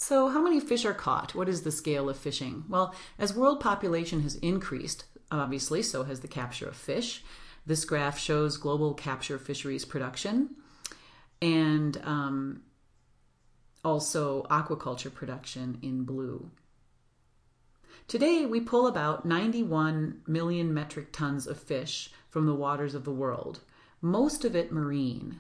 So, how many fish are caught? What is the scale of fishing? Well, as world population has increased, obviously, so has the capture of fish. This graph shows global capture fisheries production and also aquaculture production in blue. Today, we pull about 91 million metric tons of fish from the waters of the world, most of it marine.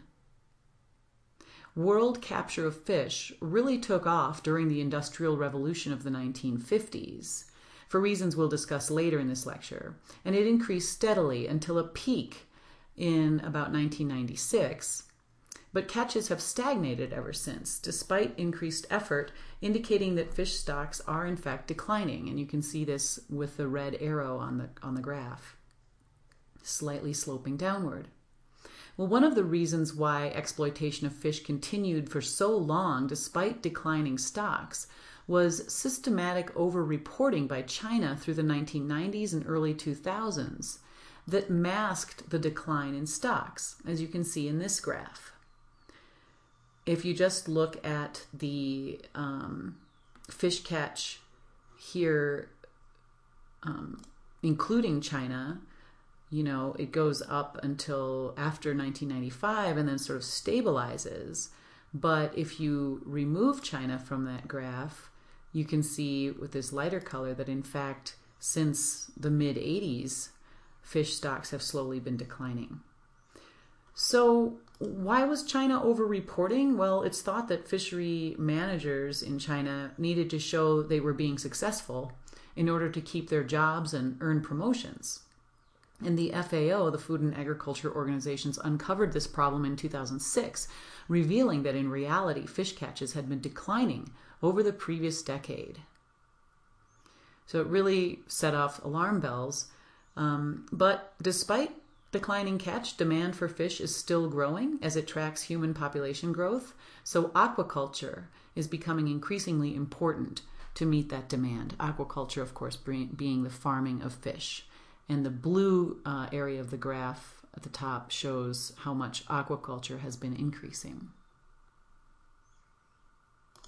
World capture of fish really took off during the Industrial Revolution of the 1950s, for reasons we'll discuss later in this lecture, and it increased steadily until a peak in about 1996. But catches have stagnated ever since, despite increased effort, indicating that fish stocks are in fact declining, and you can see this with the red arrow on the graph, slightly sloping downward. Well, one of the reasons why exploitation of fish continued for so long despite declining stocks was systematic over-reporting by China through the 1990s and early 2000s that masked the decline in stocks, as you can see in this graph. If you just look at the fish catch here, including China, it goes up until after 1995 and then sort of stabilizes. But if you remove China from that graph, you can see with this lighter color that in fact, since the mid-80s, fish stocks have slowly been declining. So why was China over-reporting? Well, it's thought that fishery managers in China needed to show they were being successful in order to keep their jobs and earn promotions. And the FAO, the Food and Agriculture Organizations, uncovered this problem in 2006, revealing that in reality, fish catches had been declining over the previous decade. So it really set off alarm bells. But despite declining catch, demand for fish is still growing as it tracks human population growth. So aquaculture is becoming increasingly important to meet that demand. Aquaculture, of course, being the farming of fish. And the blue area of the graph at the top shows how much aquaculture has been increasing.